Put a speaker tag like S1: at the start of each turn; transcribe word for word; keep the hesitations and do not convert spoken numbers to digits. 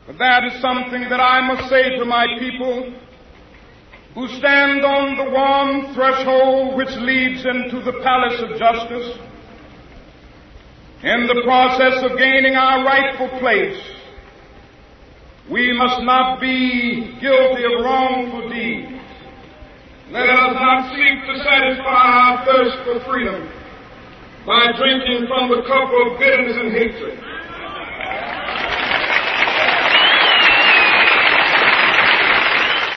S1: But that is something that I must say to my people who stand on the warm threshold which leads into the palace of justice. In the process of gaining our rightful place, we must not be guilty of wrongful deeds. Let us not seek to satisfy our thirst for freedom by drinking from the cup of bitterness and hatred.